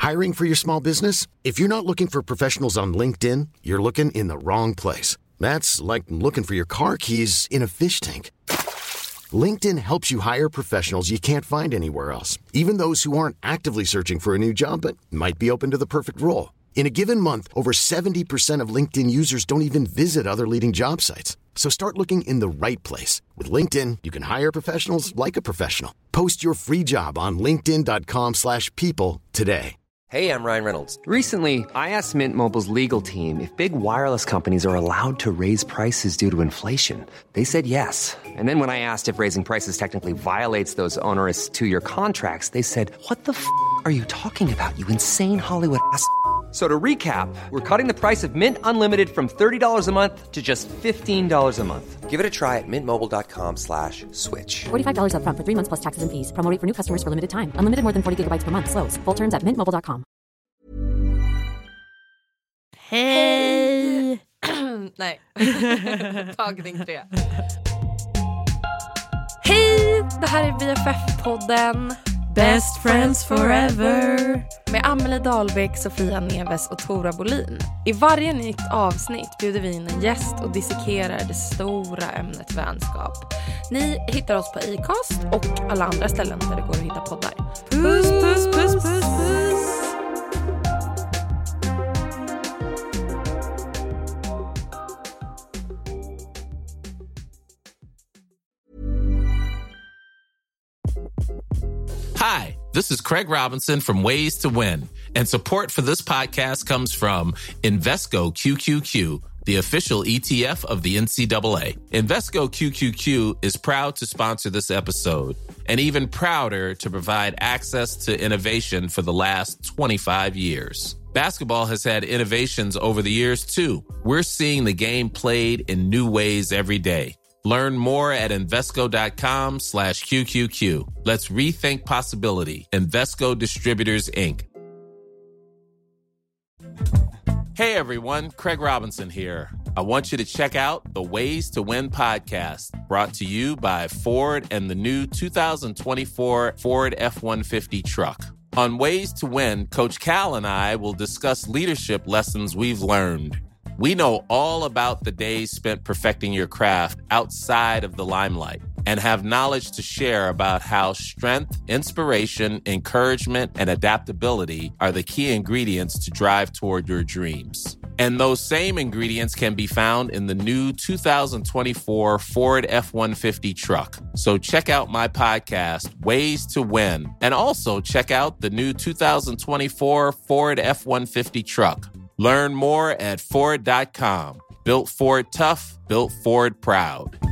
Hiring for your small business? If you're not looking for professionals on LinkedIn, you're looking in the wrong place. That's like looking for your car keys in a fish tank. LinkedIn helps you hire professionals you can't find anywhere else, even those who aren't actively searching for a new job but might be open to the perfect role. In a given month, over 70% of LinkedIn users don't even visit other leading job sites. So start looking in the right place. With LinkedIn, you can hire professionals like a professional. Post your free job on linkedin.com/people today. Hey, I'm Ryan Reynolds. Recently, I asked Mint Mobile's legal team if big wireless companies are allowed to raise prices due to inflation. They said yes. And then when I asked if raising prices technically violates those onerous two-year contracts, they said, "What the f*** are you talking about, you insane Hollywood ass?" So to recap, we're cutting the price of Mint Unlimited from $30 a month to just $15 a month. Give it a try at mintmobile.com/switch. $45 up front for 3 months plus taxes and fees. Promo rate for new customers for limited time. Unlimited more than 40 gigabytes per month. Slows full terms at mintmobile.com. Hej! Nej. Tagning 3. Hej! Det här är BFF-podden Best Friends Forever med Amelie Dahlbeck, Sofia Neves och Tora Bolin. I varje nytt avsnitt bjuder vi in en gäst och dissekerar det stora ämnet vänskap. Ni hittar oss på Acast och alla andra ställen där det går att hitta poddar. Puss, puss, puss, puss, puss! Hi, this is Craig Robinson from Ways to Win, and support for this podcast comes from Invesco QQQ, the official ETF of the NCAA. Invesco QQQ is proud to sponsor this episode, and even prouder to provide access to innovation for the last 25 years. Basketball has had innovations over the years, too. We're seeing the game played in new ways every day. Learn more at Invesco.com/QQQ. Let's rethink possibility. Invesco Distributors, Inc. Hey, everyone. Craig Robinson here. I want you to check out the Ways to Win podcast, brought to you by Ford and the new 2024 Ford F-150 truck. On Ways to Win, Coach Cal and I will discuss leadership lessons we've learned. We know all about the days spent perfecting your craft outside of the limelight and have knowledge to share about how strength, inspiration, encouragement, and adaptability are the key ingredients to drive toward your dreams. And those same ingredients can be found in the new 2024 Ford F-150 truck. So check out my podcast, Ways to Win, and also check out the new 2024 Ford F-150 truck. Learn more at Ford.com. Built Ford tough, built Ford proud.